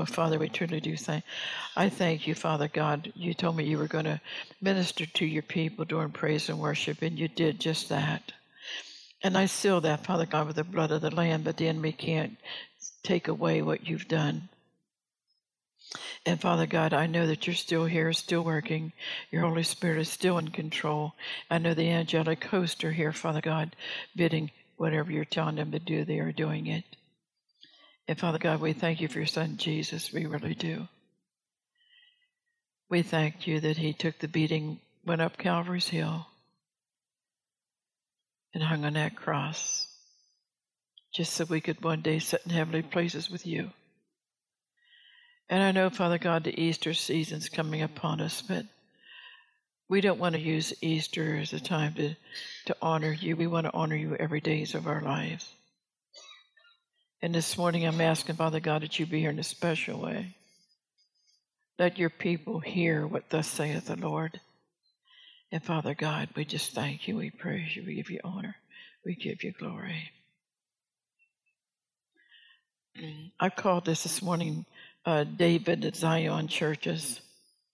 Oh, Father, we truly do thank. I thank you, Father God. You told me you were going to minister to your people during praise and worship, and you did just that. And I seal that, Father God, with the blood of the Lamb, but the enemy can't take away what you've done. And Father God, I know that you're still here, still working. Your Holy Spirit is still in control. I know the angelic hosts are here, Father God, bidding whatever you're telling them to do, they are doing it. And Father God, we thank you for your Son, Jesus. We really do. We thank you that he took the beating, went up Calvary's Hill, and hung on that cross, just so we could one day sit in heavenly places with you. And I know, Father God, the Easter season's coming upon us, but we don't want to use Easter as a time to honor you. We want to honor you every day of our lives. And this morning I'm asking, Father God, that you be here in a special way. Let your people hear what thus saith the Lord. And Father God, we just thank you, we praise you, we give you honor, we give you glory. I called this morning David at Zion Churches.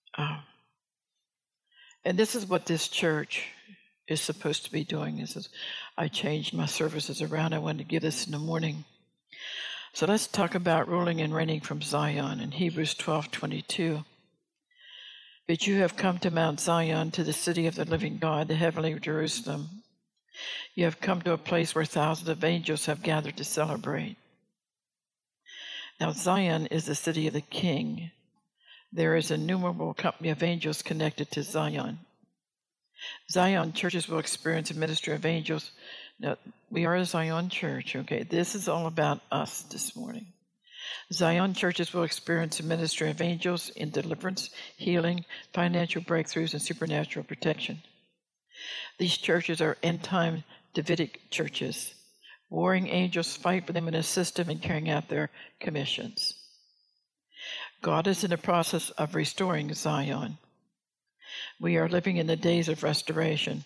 And this is what this church is supposed to be doing. I changed my services around. I wanted to give this in the morning. So let's talk about ruling and reigning from Zion in Hebrews 12:22. But you have come to Mount Zion, to the city of the living God, the heavenly Jerusalem. You have come to a place where thousands of angels have gathered to celebrate. Now Zion is the city of the King. There is an innumerable company of angels connected to Zion. Zion churches will experience a ministry of angels. Now, we are a Zion church, okay? This is all about us this morning. Zion churches will experience a ministry of angels in deliverance, healing, financial breakthroughs, and supernatural protection. These churches are end-time Davidic churches. Warring angels fight for them and assist them in carrying out their commissions. God is in the process of restoring Zion. We are living in the days of restoration.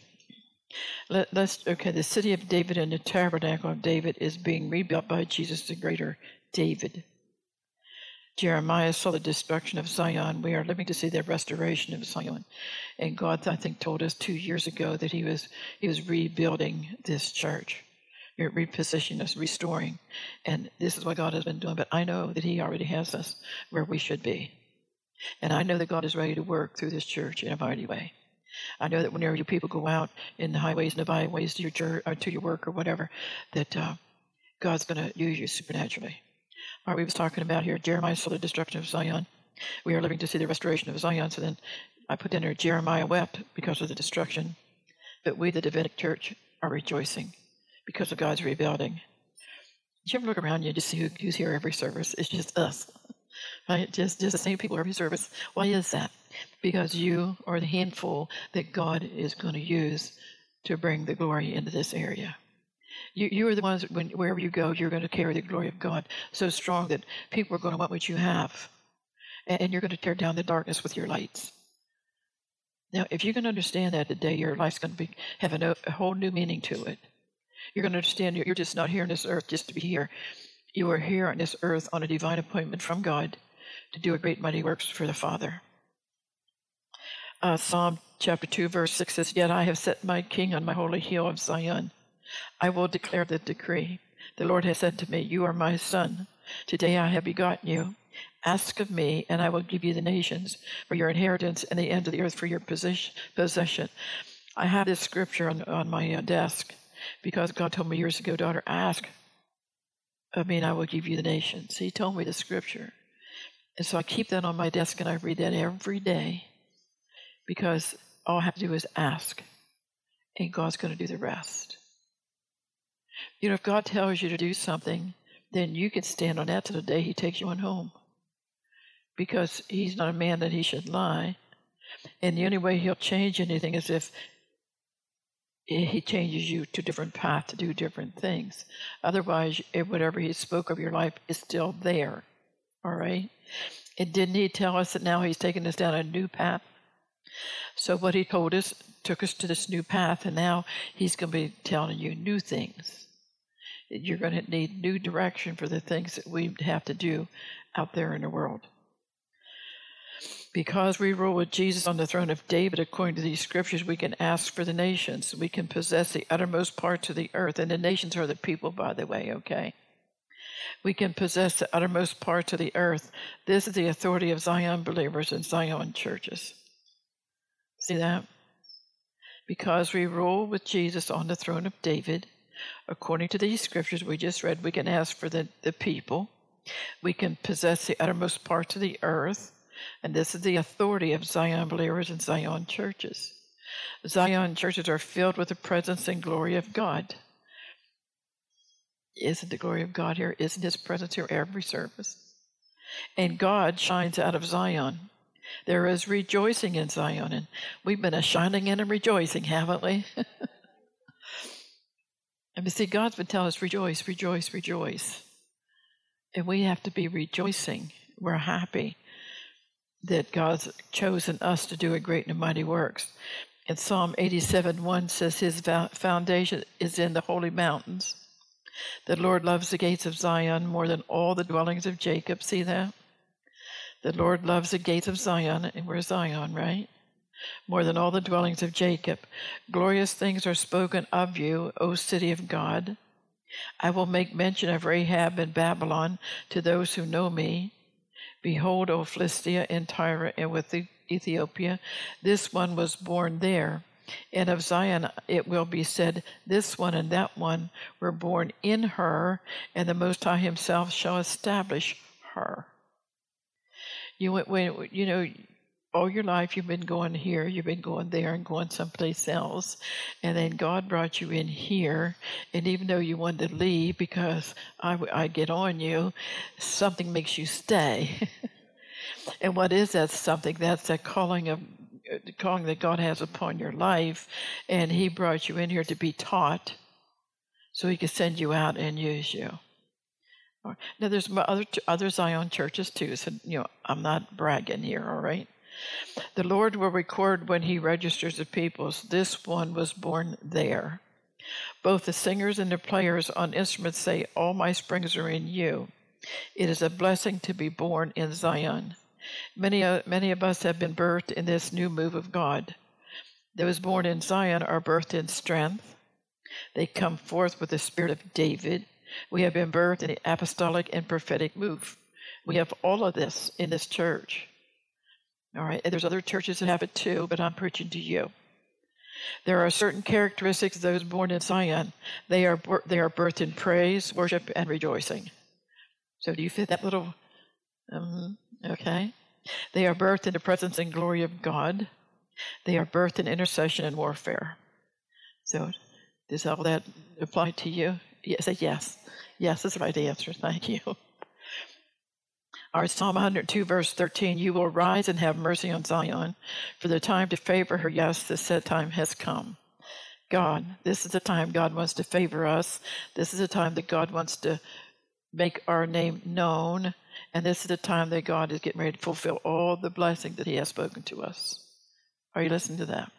The city of David and the tabernacle of David is being rebuilt by Jesus the Greater, David. Jeremiah saw the destruction of Zion. We are living to see the restoration of Zion. And God, I think, told us 2 years ago that he was rebuilding this church, repositioning us, restoring. And this is what God has been doing. But I know that he already has us where we should be. And I know that God is ready to work through this church in a mighty way. I know that whenever you people go out in the highways and the byways to your church, or to your work or whatever, that God's going to use you supernaturally. All right, we was talking about here, Jeremiah saw the destruction of Zion. We are living to see the restoration of Zion. So then I put in there, Jeremiah wept because of the destruction. But we, the Davidic church, are rejoicing because of God's rebuilding. Did you ever look around you and just see who's here every service? It's just us. Right? Just the same people every service. Why is that? Because you are the handful that God is going to use to bring the glory into this area. You are the ones, wherever you go, you're going to carry the glory of God so strong that people are going to want what you have. And you're going to tear down the darkness with your lights. Now, if you can understand that today, your life's going to have a whole new meaning to it. You're going to understand you're just not here on this earth just to be here. You are here on this earth on a divine appointment from God to do a great mighty works for the Father. Psalm chapter 2, verse 6 says, Yet I have set my king on my holy hill of Zion. I will declare the decree. The Lord has said to me, You are my son. Today I have begotten you. Ask of me, and I will give you the nations for your inheritance and the ends of the earth for your possession. I have this scripture on my desk because God told me years ago, daughter, ask of me, and I will give you the nations. He told me the scripture. And so I keep that on my desk, and I read that every day because all I have to do is ask, and God's going to do the rest. You know, if God tells you to do something, then you can stand on that to the day he takes you on home. Because he's not a man that he should lie. And the only way he'll change anything is if he changes you to a different path to do different things. Otherwise, whatever he spoke of your life is still there. All right? And didn't he tell us that now he's taking us down a new path? So what he told us took us to this new path, and now he's going to be telling you new things. You're going to need new direction for the things that we have to do out there in the world. Because we rule with Jesus on the throne of David, according to these scriptures, we can ask for the nations. We can possess the uttermost parts of the earth. And the nations are the people, by the way, okay? We can possess the uttermost parts of the earth. This is the authority of Zion believers and Zion churches. See that? Because we rule with Jesus on the throne of David, according to these scriptures we just read, we can ask for the people. We can possess the uttermost parts of the earth. And this is the authority of Zion believers and Zion churches. Zion churches are filled with the presence and glory of God. Isn't the glory of God here? Isn't His presence here every service? And God shines out of Zion. There is rejoicing in Zion, and we've been a shining and a rejoicing, haven't we? And you see, God's been telling us, rejoice, rejoice, rejoice. And we have to be rejoicing. We're happy that God's chosen us to do a great and mighty works. And Psalm 87:1 says His foundation is in the holy mountains. The Lord loves the gates of Zion more than all the dwellings of Jacob. See that? The Lord loves the gates of Zion, and we're Zion, right? More than all the dwellings of Jacob. Glorious things are spoken of you, O city of God. I will make mention of Rahab and Babylon to those who know me. Behold, O Philistia and Tyre and with Ethiopia, this one was born there. And of Zion it will be said, this one and that one were born in her, and the Most High Himself shall establish her. All your life you've been going here, you've been going there, and going someplace else, and then God brought you in here, and even though you wanted to leave because I get on you, something makes you stay. And what is that something? That's that calling that God has upon your life, and He brought you in here to be taught so He could send you out and use you. Now, there's other Zion churches too, so I'm not bragging here, all right? The Lord will record when He registers the peoples. This one was born there. Both the singers and the players on instruments say, all my springs are in you. It is a blessing to be born in Zion. Many of us have been birthed in this new move of God. Those born in Zion are birthed in strength. They come forth with the spirit of David. We have been birthed in the apostolic and prophetic move. We have all of this in this church. All right, and there's other churches that have it too, but I'm preaching to you. There are certain characteristics of those born in Zion. They are birthed in praise, worship, and rejoicing. So do you fit that little? Okay. They are birthed in the presence and glory of God. They are birthed in intercession and warfare. So does all that apply to you? Say yes. Yes, that's the right answer. Thank you. Our Psalm 102, verse 13, you will rise and have mercy on Zion, for the time to favor her, yes, the set time has come. God, this is the time God wants to favor us. This is the time that God wants to make our name known. And this is the time that God is getting ready to fulfill all the blessing that He has spoken to us. Are you listening to that?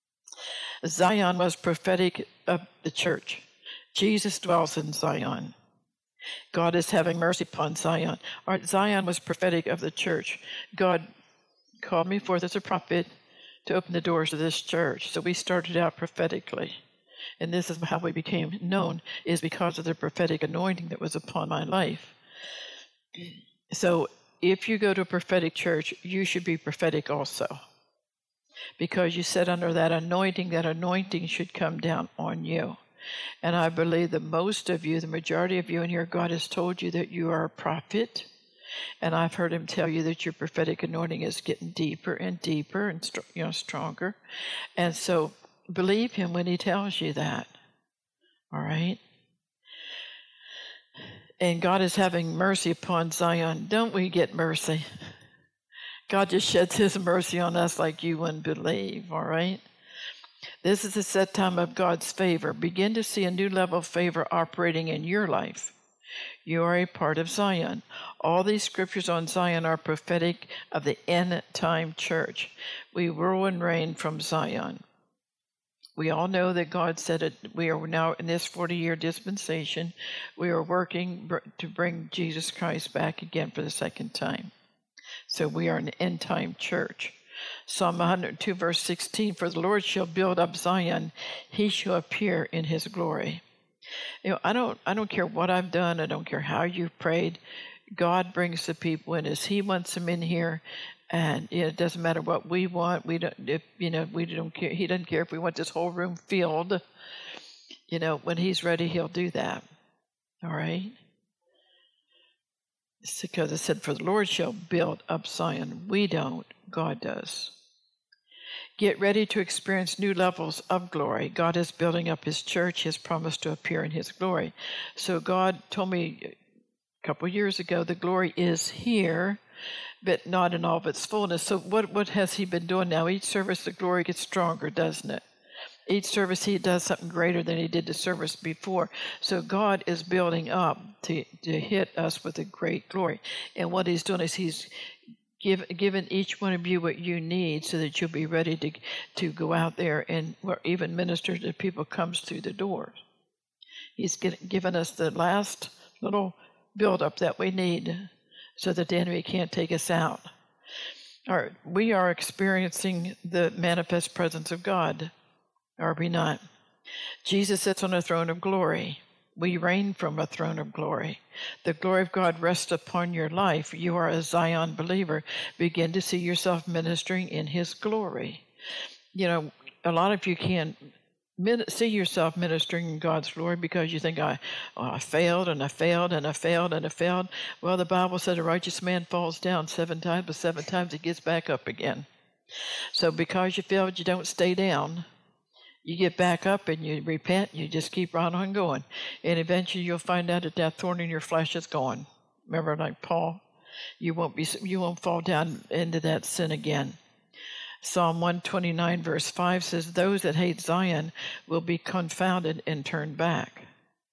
Zion was prophetic of the church. Jesus dwells in Zion. God is having mercy upon Zion. Zion was prophetic of the church. God called me forth as a prophet to open the doors of this church. So we started out prophetically. And this is how we became known, is because of the prophetic anointing that was upon my life. So if you go to a prophetic church, you should be prophetic also. Because you sit under that anointing should come down on you. And I believe that most of you, the majority of you in here, God has told you that you are a prophet. And I've heard Him tell you that your prophetic anointing is getting deeper and deeper and stronger. And so believe Him when He tells you that. All right? And God is having mercy upon Zion. Don't we get mercy? God just sheds His mercy on us like you wouldn't believe, all right? This is the set time of God's favor. Begin to see a new level of favor operating in your life. You are a part of Zion. All these scriptures on Zion are prophetic of the end time church. We rule and reign from Zion. We all know that God said it. We are now in this 40-year dispensation. We are working to bring Jesus Christ back again for the second time. So we are an end-time church. Psalm 102, verse 16, for the Lord shall build up Zion. He shall appear in his glory. I don't care what I've done. I don't care how you've prayed. God brings the people in as he wants them in here. And it doesn't matter what we want. We don't care. He doesn't care if we want this whole room filled. When he's ready, he'll do that. All right. It's because it said, for the Lord shall build up Zion. We don't. God does. Get ready to experience new levels of glory. God is building up his church. He has promised to appear in his glory. So God told me a couple of years ago, the glory is here, but not in all of its fullness. So what has he been doing now? Each service, the glory gets stronger, doesn't it? Each service, he does something greater than he did the service before. So God is building up to hit us with a great glory. And what he's doing is he's given each one of you what you need so that you'll be ready to go out there and even minister to people comes through the doors. He's given us the last little build-up that we need so that the enemy can't take us out. All right, we are experiencing the manifest presence of God, are we not? Jesus sits on a throne of glory. We reign from a throne of glory. The glory of God rests upon your life. You are a Zion believer. Begin to see yourself ministering in his glory. A lot of you can't see yourself ministering in God's glory because you think, I failed and I failed and I failed and I failed. Well, the Bible said a righteous man falls down 7 times, but 7 times he gets back up again. So because you failed, you don't stay down. You get back up and you repent. You just keep right on going. And eventually you'll find out that thorn in your flesh is gone. Remember, like Paul, you won't fall down into that sin again. Psalm 129 verse 5 says, those that hate Zion will be confounded and turn back.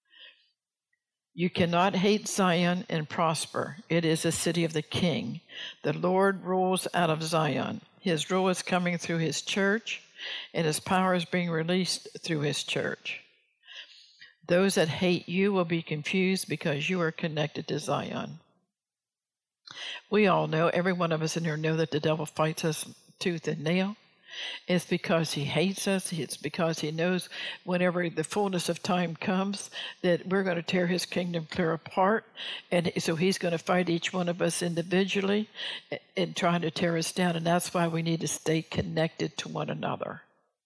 You cannot hate Zion and prosper. It is a city of the King. The Lord rules out of Zion. His rule is coming through his church, and his power is being released through his church. Those that hate you will be confused because you are connected to Zion. We all know, every one of us in here know that the devil fights us tooth and nail. It's because he hates us. It's because he knows whenever the fullness of time comes that we're going to tear his kingdom clear apart. And so he's going to fight each one of us individually and trying to tear us down. And that's why we need to stay connected to one another.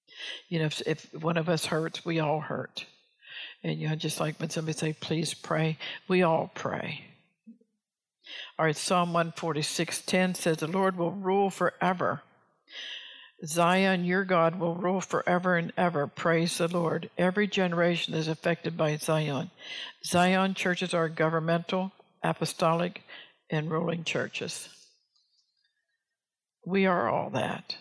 If one of us hurts, we all hurt. And just like when somebody say, please pray, we all pray. All right, Psalm 146:10 says, the Lord will rule forever. Zion, your God, will rule forever and ever. Praise the Lord. Every generation is affected by Zion. Zion churches are governmental, apostolic, and ruling churches. We are all that.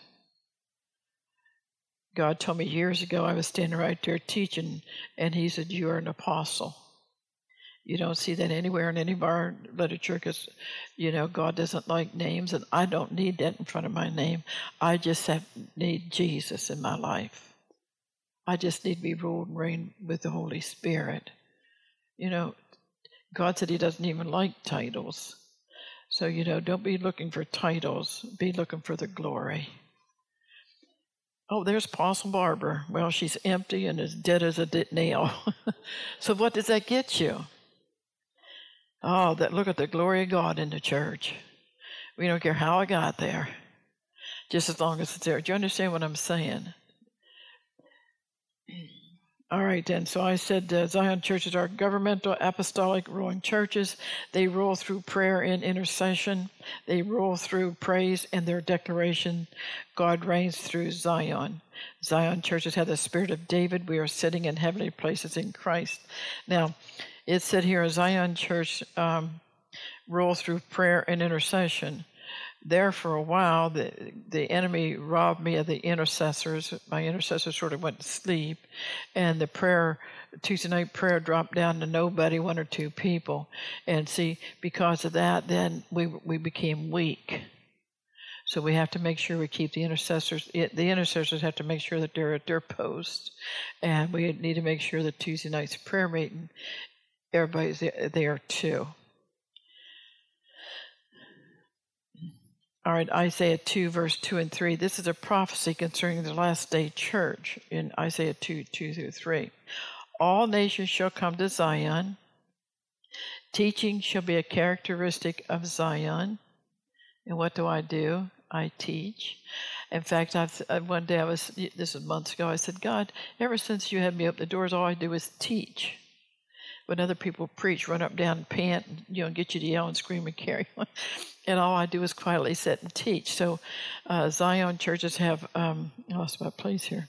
God told me years ago, I was standing right there teaching, and he said, you are an apostle. You don't see that anywhere in any of our literature because, God doesn't like names, and I don't need that in front of my name. I just need Jesus in my life. I just need to be ruled and reigned with the Holy Spirit. God said he doesn't even like titles. So, don't be looking for titles. Be looking for the glory. Oh, there's Apostle Barbara. Well, she's empty and as dead as a nail. So what does that get you? Oh, look at the glory of God in the church. We don't care how I got there, just as long as it's there. Do you understand what I'm saying? All right, then. So I said Zion churches are governmental, apostolic, ruling churches. They rule through prayer and intercession. They rule through praise and their declaration. God reigns through Zion. Zion churches have the spirit of David. We are sitting in heavenly places in Christ. Now, it said here, a Zion church rule through prayer and intercession. There for a while, the enemy robbed me of the intercessors. My intercessors sort of went to sleep, and the Tuesday night prayer dropped down to nobody, 1 or 2 people. And see, because of that, then we became weak. So we have to make sure we keep the intercessors. The intercessors have to make sure that they're at their post, and we need to make sure that Tuesday night's prayer meeting, everybody's there too. All right, Isaiah 2, verse 2 and 3. This is a prophecy concerning the last day church in Isaiah 2, 2 through 3. All nations shall come to Zion. Teaching shall be a characteristic of Zion. And what do? I teach. In fact, one day this was months ago, I said, God, ever since you had me open the doors, all I do is teach. When other people preach, run up, down, and pant, and get you to yell and scream and carry on. And all I do is quietly sit and teach. So Zion churches have, I lost my place here.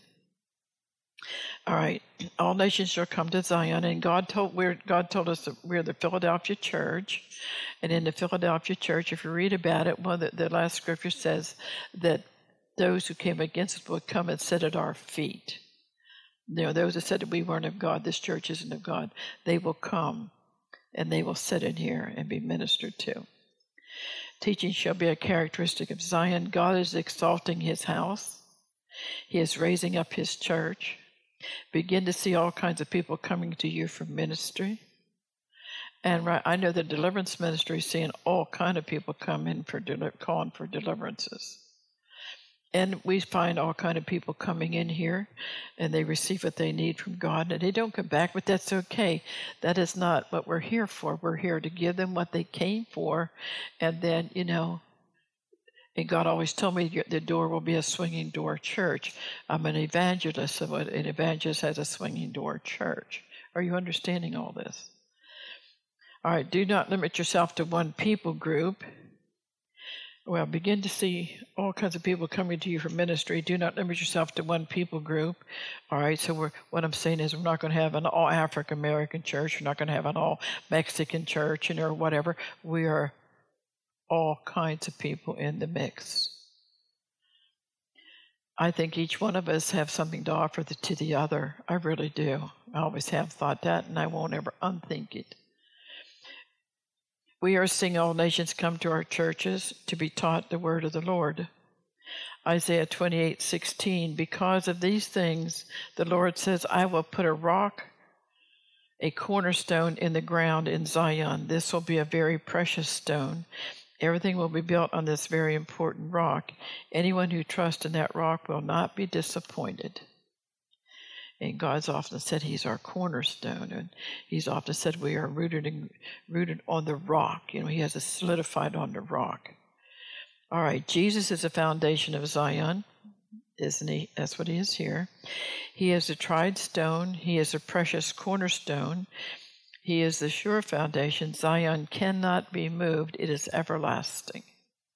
All right, all nations shall come to Zion, and God told us that we're the Philadelphia church, and in the Philadelphia church, if you read about it, the last scripture says that those who came against us would come and sit at our feet. Those that said that we weren't of God, this church isn't of God, they will come and they will sit in here and be ministered to. Teaching shall be a characteristic of Zion. God is exalting his house. He is raising up his church. Begin to see all kinds of people coming to you for ministry. And I know the deliverance ministry is seeing all kinds of people come in calling for deliverances. And we find all kinds of people coming in here, and they receive what they need from God, and they don't come back, but that's okay. That is not what we're here for. We're here to give them what they came for, and then, and God always told me the door will be a swinging door church. I'm an evangelist, so an evangelist has a swinging door church. Are you understanding all this? All right, do not limit yourself to one people group. Well, begin to see all kinds of people coming to you for ministry. Do not limit yourself to one people group. All right, so what I'm saying is we're not going to have an all African American church. We're not going to have an all Mexican church or whatever. We are all kinds of people in the mix. I think each one of us have something to offer to the other. I really do. I always have thought that, and I won't ever unthink it. We are seeing all nations come to our churches to be taught the word of the Lord. Isaiah 28:16, because of these things, the Lord says, I will put a rock, a cornerstone in the ground in Zion. This will be a very precious stone. Everything will be built on this very important rock. Anyone who trusts in that rock will not be disappointed. And God's often said he's our cornerstone, and he's often said we are rooted on the rock. He has us solidified on the rock. All right, Jesus is the foundation of Zion, isn't he? That's what he is here. He is the tried stone. He is a precious cornerstone. He is the sure foundation. Zion cannot be moved. It is everlasting.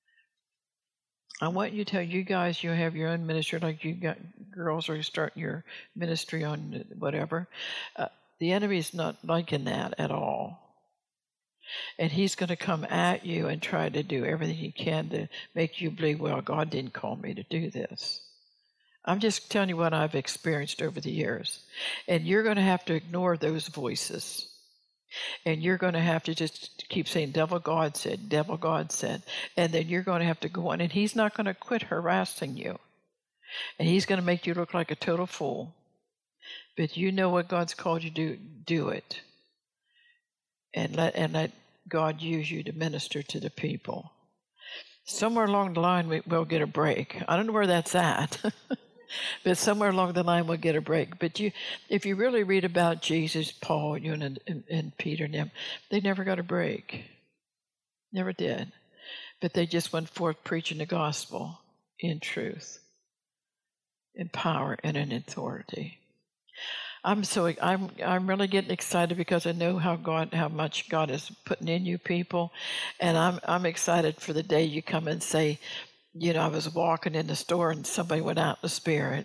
I want you to tell you guys you have your own ministry, like you got girls are starting your ministry on whatever. The enemy is not liking that at all. And he's going to come at you and try to do everything he can to make you believe, well, God didn't call me to do this. I'm just telling you what I've experienced over the years. And you're going to have to ignore those voices. And you're going to have to just keep saying, devil, God said, devil, God said. And then you're going to have to go on. And he's not going to quit harassing you. And he's going to make you look like a total fool. But you know what God's called you to do it. And let God use you to minister to the people. Somewhere along the line, we'll get a break. I don't know where that's at. But somewhere along the line we'll get a break. But if you really read about Jesus, Paul, and Peter and them, they never got a break. Never did. But they just went forth preaching the gospel in truth, in power, and in authority. I'm really getting excited because I know how much God is putting in you people, and I'm excited for the day you come and say, I was walking in the store and somebody went out in the spirit,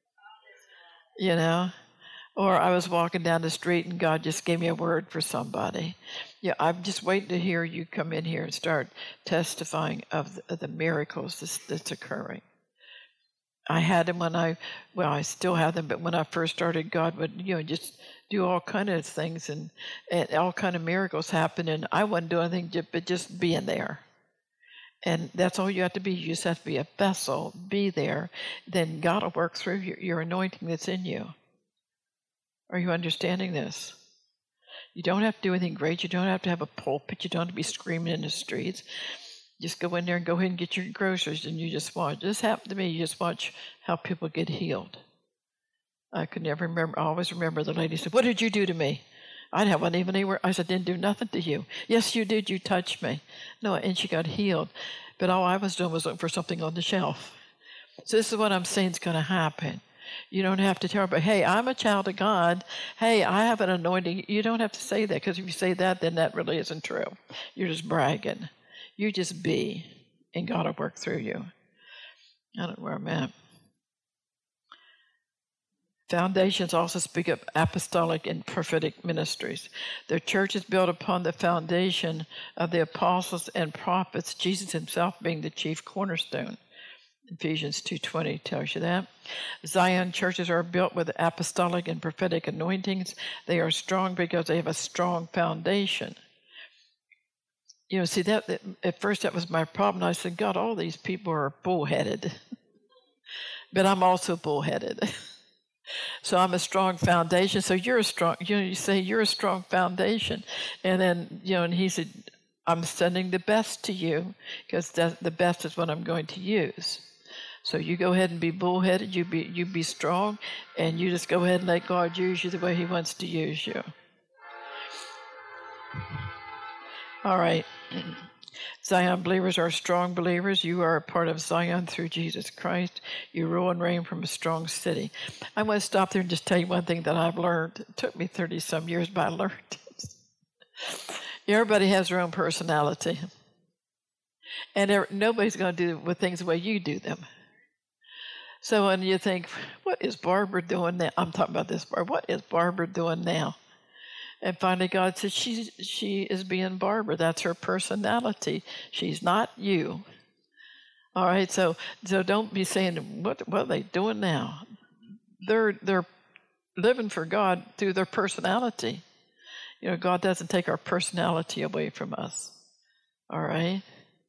or I was walking down the street and God just gave me a word for somebody. Yeah, I'm just waiting to hear you come in here and start testifying of the miracles that's occurring. I had them I still have them, but when I first started, God would, just do all kind of things and all kind of miracles happen, and I wasn't doing anything but just being there. And that's all you have to be. You just have to be a vessel, be there. Then God will work through your anointing that's in you. Are you understanding this? You don't have to do anything great. You don't have to have a pulpit. You don't have to be screaming in the streets. Just go in there and go ahead and get your groceries, and you just watch. This happened to me. You just watch how people get healed. I could never remember. I always remember the lady said, "What did you do to me?" I wasn't even anywhere. I said, "Didn't do nothing to you." "Yes, you did. You touched me." No, and she got healed. But all I was doing was looking for something on the shelf. So this is what I'm saying is going to happen. You don't have to tell everybody, "Hey, I'm a child of God. Hey, I have an anointing." You don't have to say that, because if you say that, then that really isn't true. You're just bragging. You just be, and God will work through you. I don't know where I'm at. Foundations also speak of apostolic and prophetic ministries. The church is built upon the foundation of the apostles and prophets, Jesus himself being the chief cornerstone. Ephesians 2:20 tells you that. Zion churches are built with apostolic and prophetic anointings. They are strong because they have a strong foundation. You know, see, that at first that was my problem. I said, "God, all these people are bullheaded." But I'm also bullheaded. So I'm a strong foundation. So you're a strong, you say you're a strong foundation. And then, and he said, "I'm sending the best to you, because the best is what I'm going to use." So you go ahead and be bullheaded, you be strong, and you just go ahead and let God use you the way he wants to use you. All right. Zion believers are strong believers. You are a part of Zion through Jesus Christ. You rule and reign from a strong city. I want to stop there and just tell you one thing that I've learned. It took me 30-some years, but I learned it. Everybody has their own personality. And nobody's going to do things the way you do them. So when you think, "What is Barbara doing now?" I'm talking about this Barbara. "What is Barbara doing now?" And finally God said, she is being Barbara. That's her personality. She's not you. All right, so don't be saying, what are they doing now? They're living for God through their personality. God doesn't take our personality away from us. All right?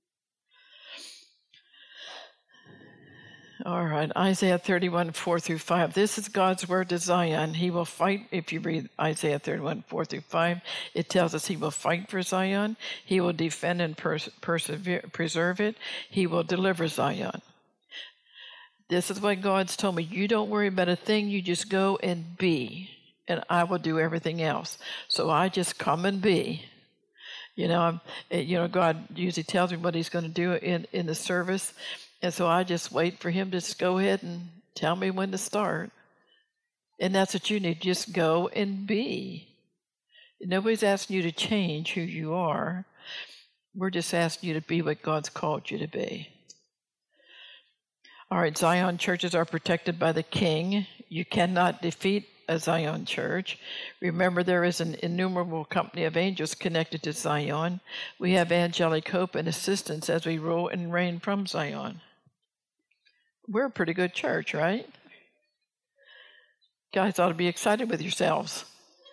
All right, Isaiah 31, 4-5. This is God's word to Zion. He will fight. If you read Isaiah 31, 4-5, it tells us he will fight for Zion. He will defend and preserve it. He will deliver Zion. This is what God's told me. You don't worry about a thing. You just go and be, and I will do everything else. So I just come and be. God usually tells me what he's going to do in the service. And so I just wait for him to just go ahead and tell me when to start. And that's what you need. Just go and be. Nobody's asking you to change who you are. We're just asking you to be what God's called you to be. All right, Zion churches are protected by the King. You cannot defeat a Zion church. Remember, there is an innumerable company of angels connected to Zion. We have angelic hope and assistance as we rule and reign from Zion. We're a pretty good church, right? Guys ought to be excited with yourselves.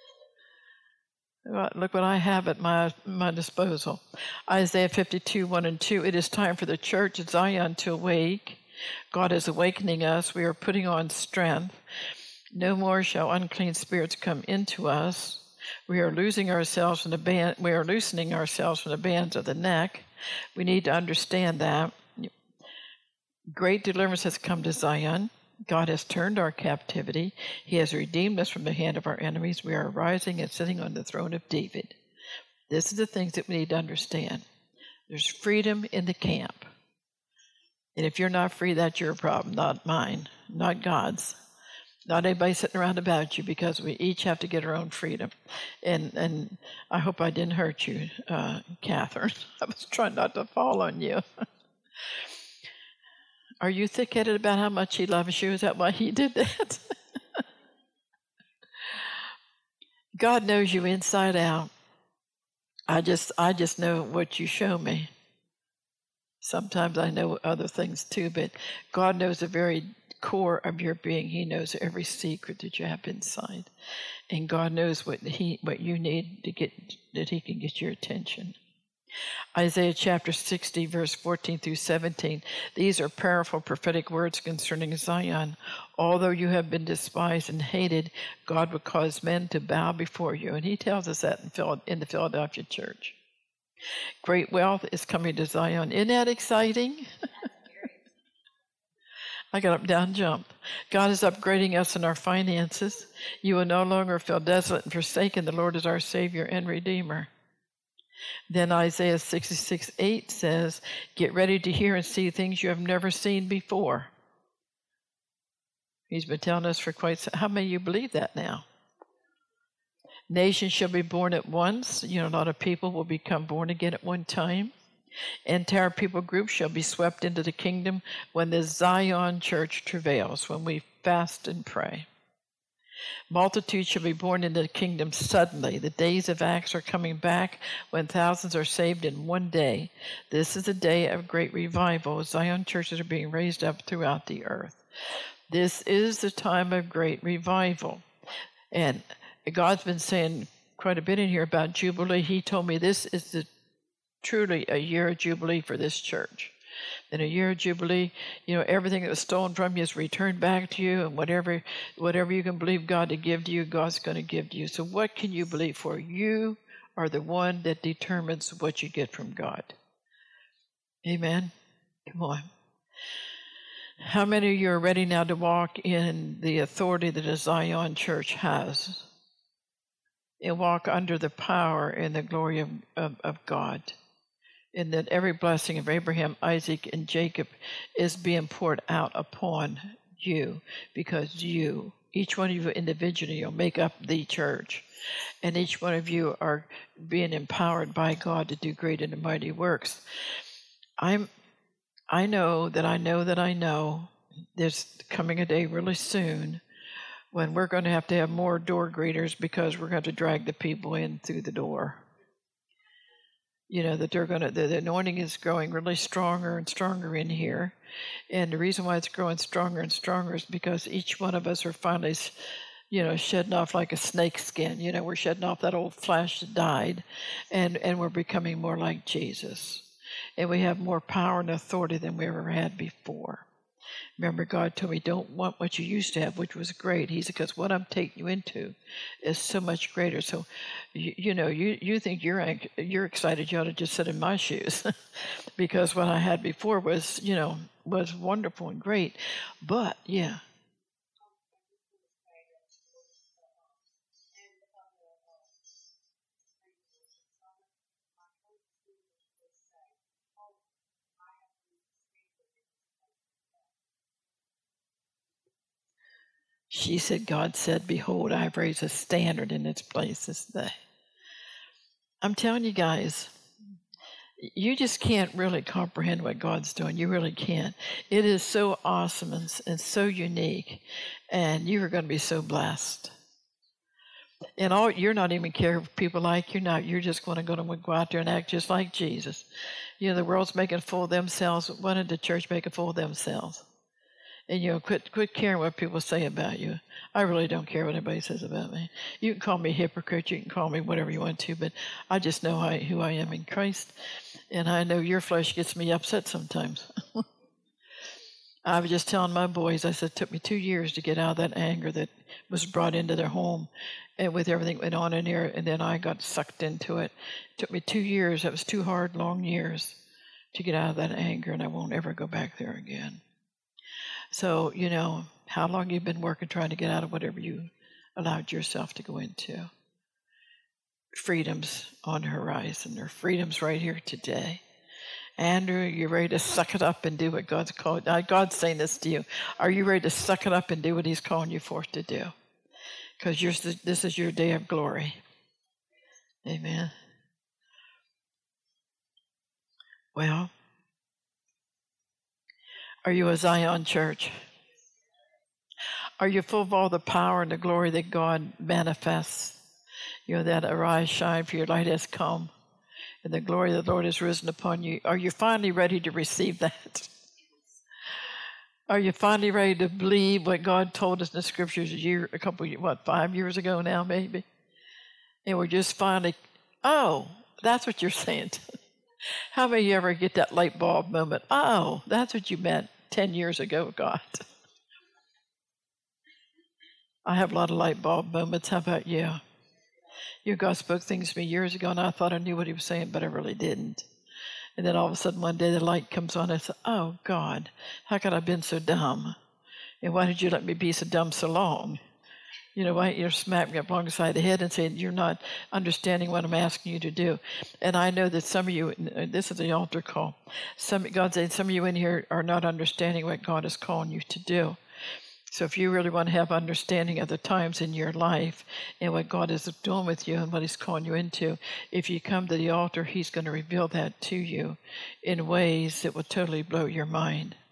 Look what I have at my disposal. Isaiah 52, 1-2. It is time for the church at Zion to awake. God is awakening us. We are putting on strength. No more shall unclean spirits come into us. We are loosening ourselves from the bands of the neck. We need to understand that. Great deliverance has come to Zion. God has turned our captivity. He has redeemed us from the hand of our enemies. We are rising and sitting on the throne of David. This is the things that we need to understand. There's freedom in the camp. And if you're not free, that's your problem, not mine, not God's. Not anybody sitting around about you, because we each have to get our own freedom. And I hope I didn't hurt you, Catherine. I was trying not to fall on you. Are you thick-headed about how much he loves you? Is that why he did that? God knows you inside out. I just know what you show me. Sometimes I know other things too, but God knows the very core of your being. He knows every secret that you have inside. And God knows what you need to get, that he can get your attention. Isaiah chapter 60, verse 14 through 17. These are powerful prophetic words concerning Zion. Although you have been despised and hated, God will cause men to bow before you. And he tells us that in the Philadelphia church. Great wealth is coming to Zion. Isn't that exciting? I got up, down, jumped. God is upgrading us in our finances. You will no longer feel desolate and forsaken. The Lord is our Savior and Redeemer. Then Isaiah 66:8 says, get ready to hear and see things you have never seen before. He's been telling us for quite some. How many of you believe that now? Nations shall be born at once. A lot of people will become born again at one time. Entire people groups shall be swept into the kingdom when the Zion church travails, when we fast and pray. Multitudes shall be born into the kingdom suddenly. The days of Acts are coming back when thousands are saved in one day. This is a day of great revival. Zion churches are being raised up throughout the earth. This is the time of great revival. And God's been saying quite a bit in here about Jubilee. He told me this is truly a year of Jubilee for this church. In a year of Jubilee, everything that was stolen from you is returned back to you, and whatever you can believe God to give to you, God's going to give to you. So what can you believe for? You are the one that determines what you get from God. Amen? Come on. How many of you are ready now to walk in the authority that a Zion church has? And walk under the power and the glory of God. And that every blessing of Abraham, Isaac, and Jacob is being poured out upon you, because you, each one of you individually, will make up the church. And each one of you are being empowered by God to do great and mighty works. I know there's coming a day really soon when we're going to have more door greeters, because we're going to drag the people in through the door. That the anointing is growing really stronger and stronger in here. And the reason why it's growing stronger and stronger is because each one of us are finally, shedding off like a snake skin. We're shedding off that old flesh that died, and we're becoming more like Jesus. And we have more power and authority than we ever had before. Remember, God told me, don't want what you used to have, which was great. He said, because what I'm taking you into is so much greater. So, you think you're excited, you ought to just sit in my shoes. Because what I had before was wonderful and great. But, yeah. She said, God said, behold, I have raised a standard in its place this day. I'm telling you guys, you just can't really comprehend what God's doing. You really can't. It is so awesome and so unique, and you are going to be so blessed. And you're not even care if people like you or not. You're just going to go out there and act just like Jesus. The world's making a fool of themselves. Why did the church make a fool of themselves? And quit caring what people say about you. I really don't care what anybody says about me. You can call me a hypocrite, you can call me whatever you want to, but I just know who I am in Christ. And I know your flesh gets me upset sometimes. I was just telling my boys, I said, it took me 2 years to get out of that anger that was brought into their home, and with everything that went on in there, and then I got sucked into it. It took me 2 years. That was 2 hard, long years to get out of that anger, and I won't ever go back there again. So, how long you've been working trying to get out of whatever you allowed yourself to go into. Freedom's on the horizon. There are freedoms right here today. Andrew, you're ready to suck it up and do what God's called. God's saying this to you. Are you ready to suck it up and do what He's calling you forth to do? Because this is your day of glory. Amen. Well, are you a Zion church? Are you full of all the power and the glory that God manifests? That arise, shine, for your light has come, and the glory of the Lord has risen upon you. Are you finally ready to receive that? Are you finally ready to believe what God told us in the scriptures 5 years ago now, maybe? And we're just finally, that's what you're saying. How many of you ever get that light bulb moment? Oh, that's what you meant 10 years ago, God. I have a lot of light bulb moments. How about you? God spoke things to me years ago, and I thought I knew what he was saying, but I really didn't. And then all of a sudden one day the light comes on, and I said, oh, God, how could I have been so dumb? And why did you let me be so dumb so long? Why don't you smack me up alongside the head and say, you're not understanding what I'm asking you to do? And I know that some of you, this is the altar call, God said some of you in here are not understanding what God is calling you to do. So if you really want to have understanding of the times in your life and what God is doing with you and what he's calling you into, if you come to the altar, he's going to reveal that to you in ways that will totally blow your mind.